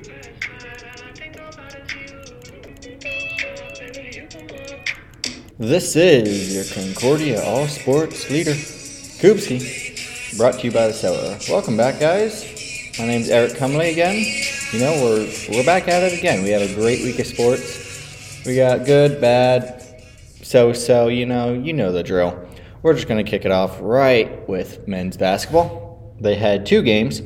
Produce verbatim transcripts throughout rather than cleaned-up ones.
This is your Concordia All Sports leader, Koopski, brought to you by the Cellar. Welcome back, guys. My name's Eric Cumley again. You know, we're we're back at it again. We had a great week of sports. We got good, bad, so-so, you know, you know the drill. We're just going to kick it off right with men's basketball. They had two games.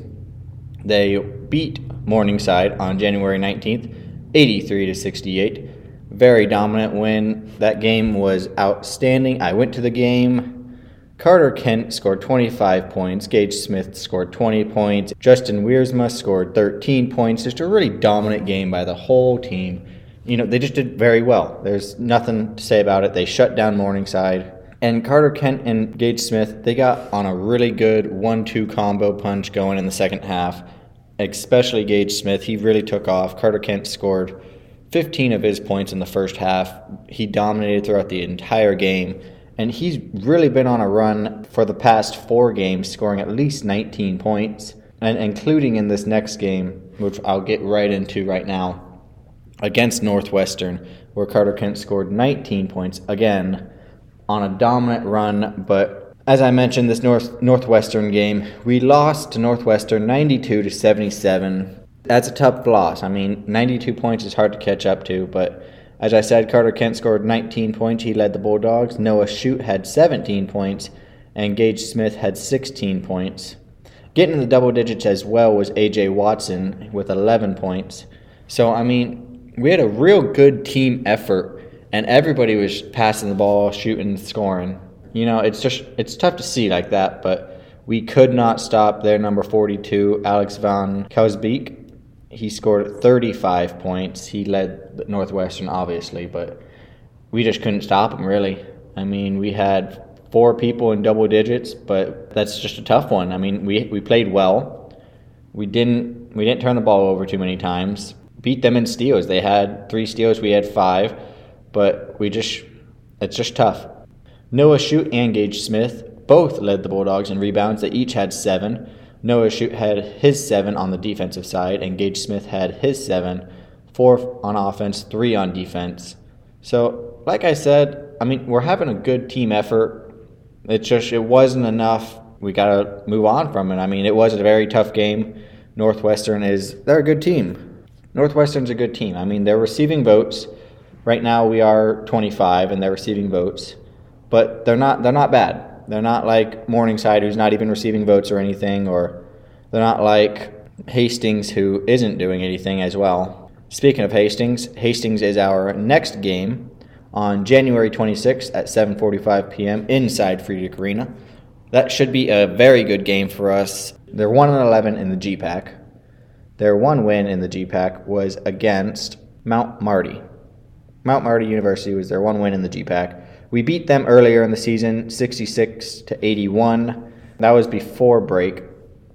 They beat Morningside on January nineteenth, eighty-three to sixty-eight. Very dominant win. That game was outstanding. I went to the game. Carter Kent scored twenty-five points. Gage Smith scored twenty points. Justin Wiersma scored thirteen points. Just a really dominant game by the whole team. You know, they just did very well. There's nothing to say about it. They shut down Morningside. And Carter Kent and Gage Smith, they got on a really good one two combo punch going in the second half. Especially Gage Smith. He really took off. Carter Kent scored fifteen of his points in the first half. He dominated throughout the entire game, and he's really been on a run for the past four games, scoring at least nineteen points, and including in this next game, which I'll get right into right now, against Northwestern, where Carter Kent scored nineteen points, again, on a dominant run. But as I mentioned, this North Northwestern game, we lost to Northwestern ninety-two to seventy-seven. That's a tough loss. I mean, ninety-two points is hard to catch up to, but as I said, Carter Kent scored nineteen points. He led the Bulldogs. Noah Shute had seventeen points, and Gage Smith had sixteen points. Getting in the double digits as well was A J Watson with eleven points. So, I mean, we had a real good team effort, and everybody was passing the ball, shooting, scoring. You know, it's just it's tough to see like that, but we could not stop their number forty-two, Alex Van Kousbeek. He scored thirty-five points. He led Northwestern, obviously, but we just couldn't stop him, really. I mean, we had four people in double digits, but that's just a tough one. I mean, we we played well. We didn't we didn't turn the ball over too many times. Beat them in steals. They had three steals. We had five, but we just it's just tough. Noah Shute and Gage Smith both led the Bulldogs in rebounds. They each had seven. Noah Shute had his seven on the defensive side, and Gage Smith had his seven, four on offense, three on defense. So, like I said, I mean, we're having a good team effort. It just, it wasn't enough. We got to move on from it. I mean, it was a very tough game. Northwestern is, they're a good team. Northwestern's a good team. I mean, they're receiving votes. Right now we are twenty-five, and they're receiving votes. But they're not, they're not bad. They're not like Morningside, who's not even receiving votes or anything, or they're not like Hastings, who isn't doing anything as well. Speaking of Hastings, Hastings is our next game on January twenty-sixth at seven forty-five p.m. inside Friedrich Arena. That should be a very good game for us. They're one and eleven in the G PAC. Their one win in the G PAC was against Mount Marty. Mount Marty University was their one win in the G PAC. We beat them earlier in the season, sixty-six to eighty-one. That was before break.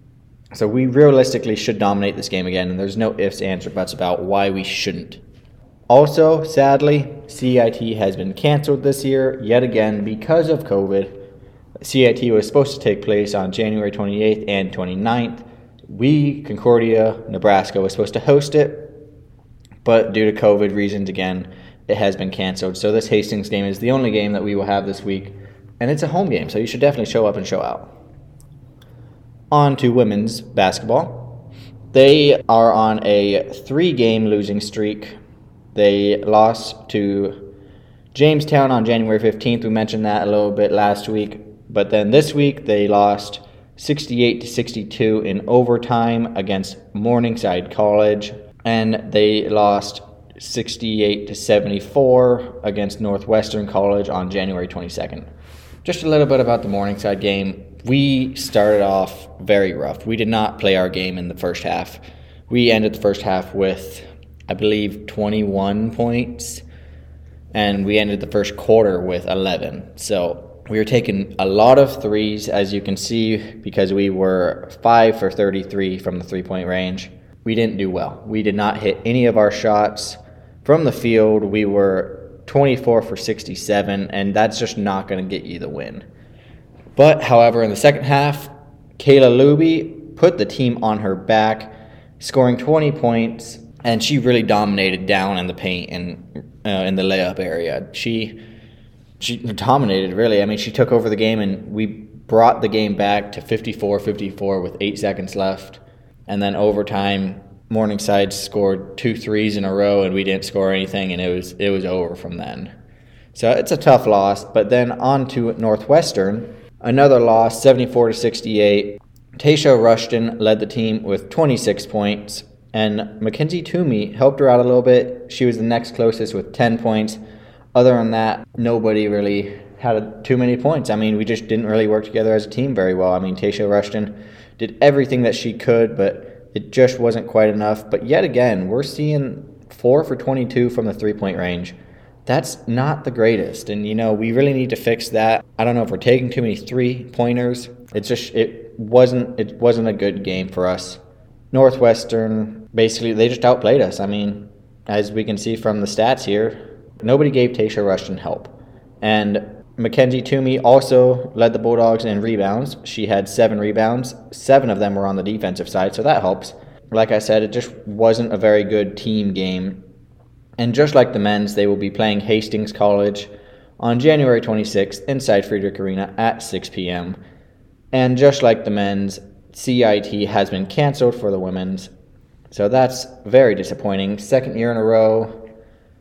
So we realistically should dominate this game again, and there's no ifs, ands, or buts about why we shouldn't. Also, sadly, C I T has been canceled this year, yet again, because of COVID. C I T was supposed to take place on January twenty-eighth and twenty-ninth. We, Concordia, Nebraska, was supposed to host it, but due to COVID reasons, again, it has been canceled. So this Hastings game is the only game that we will have this week, and it's a home game, so you should definitely show up and show out. On to women's basketball. They are on a three-game losing streak. They lost to Jamestown on January fifteenth. We mentioned that a little bit last week. But then this week, they lost sixty-eight to sixty-two in overtime against Morningside College, and they lost sixty-eight to seventy-four against Northwestern College on January twenty-second. Just a little bit about the Morningside game. We started off very rough. We did not play our game in the first half. We ended the first half with, I believe, twenty-one points, and we ended the first quarter with eleven. So we were taking a lot of threes, as you can see, because we were five for thirty-three from the three-point range. We didn't do well. We did not hit any of our shots. From the field, we were twenty-four for sixty-seven, and that's just not going to get you the win. But, however, in the second half, Kayla Luby put the team on her back, scoring twenty points, and she really dominated down in the paint and uh, in the layup area. She she dominated, really. I mean, she took over the game, and we brought the game back to fifty-four fifty-four with eight seconds left. And then overtime, Morningside scored two threes in a row, and we didn't score anything, and it was it was over from then. So it's a tough loss. But then on to Northwestern, another loss, seventy-four to sixty-eight. Tasha Rushton led the team with twenty-six points, and Mackenzie Toomey helped her out a little bit. She was the next closest with ten points. Other than that, nobody really had too many points. I mean, we just didn't really work together as a team very well. I mean, Tasha Rushton did everything that she could, but it just wasn't quite enough. But yet again, we're seeing four for twenty-two from the three-point range. That's not the greatest, and, you know, we really need to fix that. I don't know if we're taking too many three-pointers. It's just it wasn't it wasn't a good game for us. Northwestern, basically, they just outplayed us. I mean, as we can see from the stats here, nobody gave Tasha Rushton help. And Mackenzie Toomey also led the Bulldogs in rebounds. She had seven rebounds. Seven of them were on the defensive side, so that helps. Like I said, it just wasn't a very good team game. And just like the men's, they will be playing Hastings College on January twenty-sixth inside Friedrich Arena at six p.m. And just like the men's, C I T has been canceled for the women's. So that's very disappointing. Second year in a row.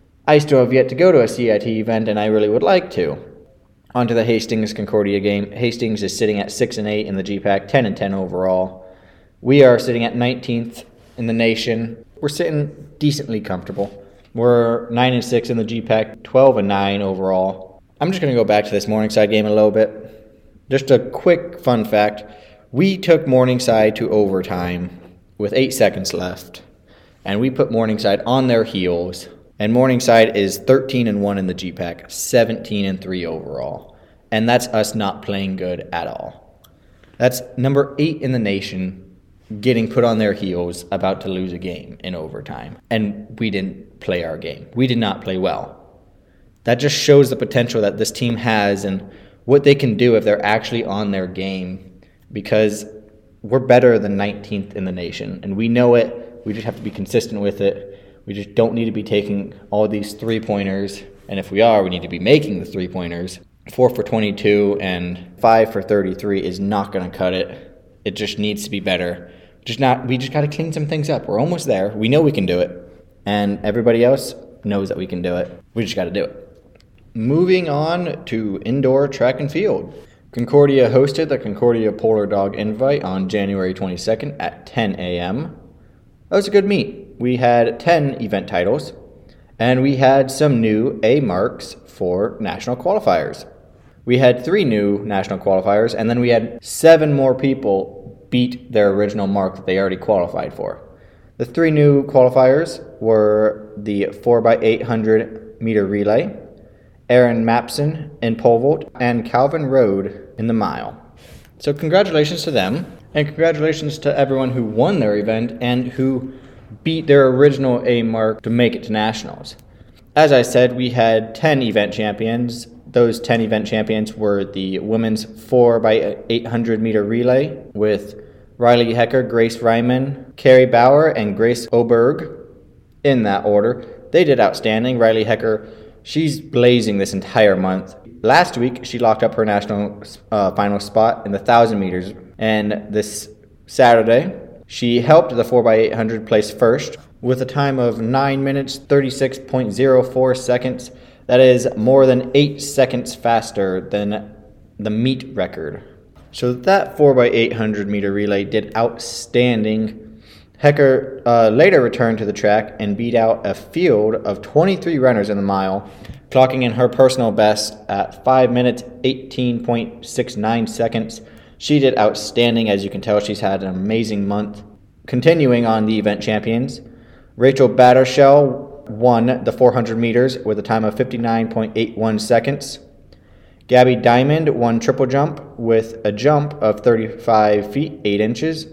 I still have yet to go to a C I T event, and I really would like to. On to the Hastings-Concordia game. Hastings is sitting at six and eight in the G PAC, ten and ten overall. We are sitting at nineteenth in the nation. We're sitting decently comfortable. We're nine and six in the G PAC, twelve and nine overall. I'm just going to go back to this Morningside game a little bit. Just a quick fun fact. We took Morningside to overtime with eight seconds left, and we put Morningside on their heels. And Morningside is thirteen and one in the G PAC, seventeen and three overall. And that's us not playing good at all. That's number eight in the nation getting put on their heels, about to lose a game in overtime. And we didn't play our game. We did not play well. That just shows the potential that this team has and what they can do if they're actually on their game, because we're better than nineteenth in the nation. And we know it. We just have to be consistent with it. We just don't need to be taking all these three-pointers, and if we are, we need to be making the three-pointers. Four for twenty-two and five for thirty-three is not going to cut it. It just needs to be better. Just not. We just got to clean some things up. We're almost there. We know we can do it, and everybody else knows that we can do it. We just got to do it. Moving on to indoor track and field. Concordia hosted the Concordia Polar Dog Invite on January twenty-second at ten a.m. That was a good meet. We had ten event titles, and we had some new A marks for national qualifiers. We had three new national qualifiers, and then we had seven more people beat their original mark that they already qualified for. The three new qualifiers were the four by eight hundred meter relay, Aaron Mapson in pole vault, and Calvin Rode in the mile. So congratulations to them, and congratulations to everyone who won their event and who beat their original A mark to make it to nationals. As I said, we had ten event champions. Those ten event champions were the women's four by eight hundred meter relay with Riley Hecker, Grace Ryman, Carrie Bauer, and Grace Oberg in that order. They did outstanding. Riley Hecker, she's blazing this entire month. Last week, she locked up her national uh, final spot in the one thousand meters, and this Saturday, she helped the four by eight hundred place first with a time of nine minutes, thirty-six point zero four seconds. That is more than eight seconds faster than the meet record. So that four by eight hundred meter relay did outstanding. Hecker uh, later returned to the track and beat out a field of twenty-three runners in the mile, clocking in her personal best at five minutes, eighteen point six nine seconds. She did outstanding. As you can tell, she's had an amazing month. Continuing on the event champions, Rachel Battershell won the four hundred meters with a time of fifty-nine point eight one seconds. Gabby Diamond won triple jump with a jump of thirty-five feet, eight inches.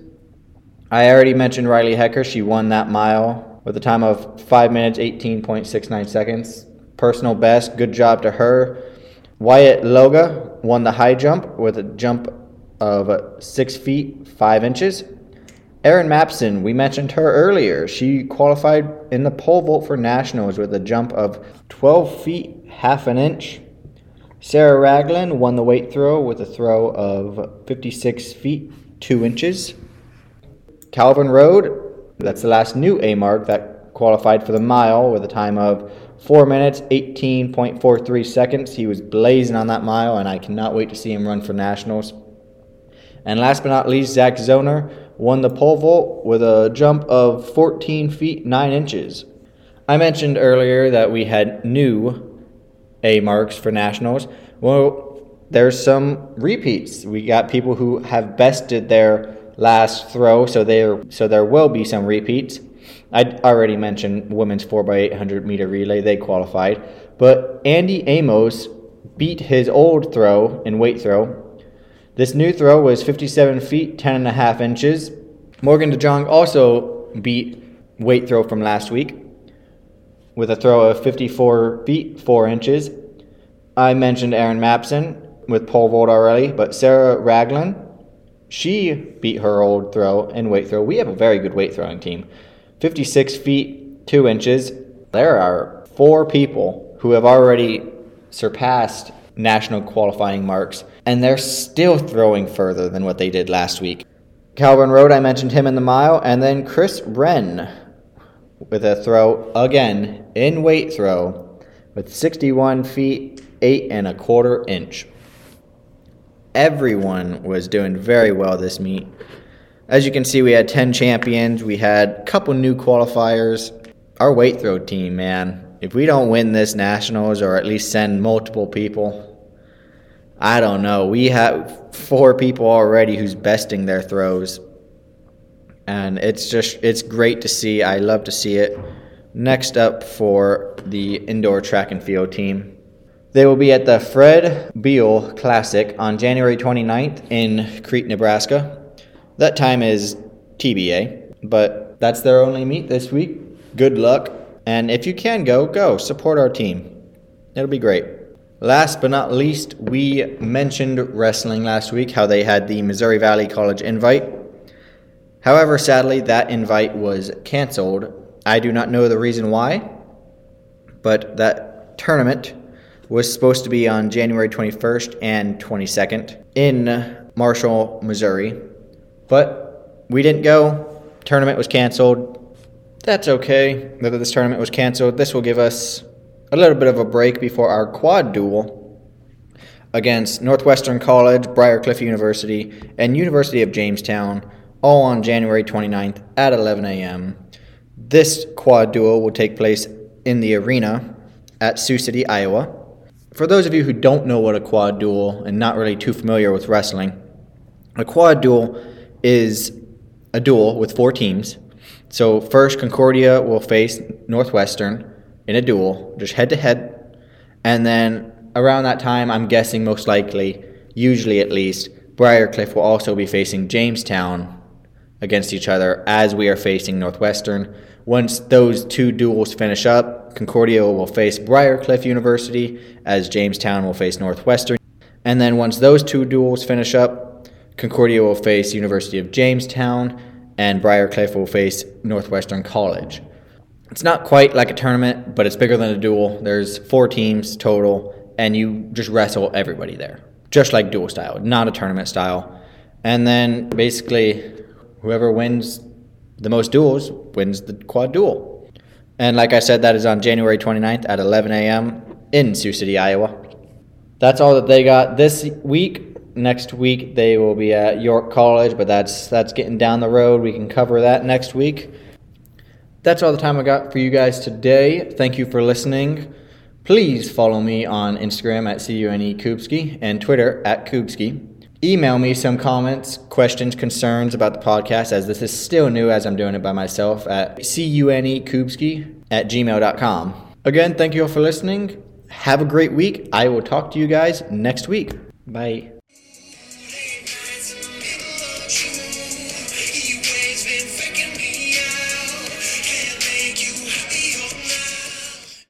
I already mentioned Riley Hecker. She won that mile with a time of five minutes, eighteen point six nine seconds. Personal best. Good job to her. Wyatt Loga won the high jump with a jump of six feet, five inches. Erin Mapson, we mentioned her earlier. She qualified in the pole vault for nationals with a jump of twelve feet, half an inch. Sarah Ragland won the weight throw with a throw of fifty-six feet, two inches. Calvin Rode, that's the last new A mark that qualified for the mile with a time of four minutes, eighteen point four three seconds. He was blazing on that mile, and I cannot wait to see him run for nationals. And last but not least, Zach Zoner won the pole vault with a jump of fourteen feet, nine inches. I mentioned earlier that we had new A marks for nationals. Well, there's some repeats. We got people who have bested their last throw, so there so there will be some repeats. I already mentioned women's four by eight hundred meter relay. They qualified. But Andy Amos beat his old throw in weight throw. This new throw was fifty-seven feet, ten and a half inches. Morgan DeJong also beat weight throw from last week with a throw of fifty-four feet, four inches. I mentioned Erin Mapson with pole vault already, but Sarah Ragland, she beat her old throw in weight throw. We have a very good weight throwing team. fifty-six feet, two inches. There are four people who have already surpassed national qualifying marks, and they're still throwing further than what they did last week. Calvin Rode, I mentioned him in the mile, and then Chris Wren with a throw, again, in weight throw, with sixty-one feet, eight and a quarter inch. Everyone was doing very well this meet. As you can see, we had ten champions. We had a couple new qualifiers. Our weight throw team, man, if we don't win this nationals or at least send multiple people, I don't know. We have four people already who's besting their throws. And it's just, it's great to see. I love to see it. Next up for the indoor track and field team. They will be at the Fred Beal Classic on January twenty-ninth in Crete, Nebraska. That time is T B A, but that's their only meet this week. Good luck. And if you can go, go. Support our team. It'll be great. Last but not least, we mentioned wrestling last week, how they had the Missouri Valley College invite. However, sadly, that invite was canceled. I do not know the reason why, but that tournament was supposed to be on January twenty-first and twenty-second in Marshall, Missouri. But we didn't go. Tournament was canceled. That's okay that this tournament was canceled. This will give us a little bit of a break before our quad duel against Northwestern College, Briarcliff University, and University of Jamestown, all on January twenty-ninth at eleven a.m. This quad duel will take place in the arena at Sioux City, Iowa. For those of you who don't know what a quad duel and not really too familiar with wrestling, a quad duel is a duel with four teams. So first, Concordia will face Northwestern in a duel, just head-to-head. And then around that time, I'm guessing most likely, usually at least, Briarcliff will also be facing Jamestown against each other as we are facing Northwestern. Once those two duels finish up, Concordia will face Briarcliff University as Jamestown will face Northwestern. And then once those two duels finish up, Concordia will face University of Jamestown and Briarcliff will face Northwestern College. It's not quite like a tournament, but it's bigger than a duel. There's four teams total, and you just wrestle everybody there. Just like duel style, not a tournament style. And then basically, whoever wins the most duels wins the quad duel. And like I said, that is on January twenty-ninth at eleven a.m. in Sioux City, Iowa. That's all that they got this week. Next week, they will be at York College, but that's that's getting down the road. We can cover that next week. That's all the time I got for you guys today. Thank you for listening. Please follow me on Instagram at C U N E Kubski and Twitter at Kubski. Email me some comments, questions, concerns about the podcast, as this is still new as I'm doing it by myself, at C U N E Kubski at gmail dot com. Again, thank you all for listening. Have a great week. I will talk to you guys next week. Bye.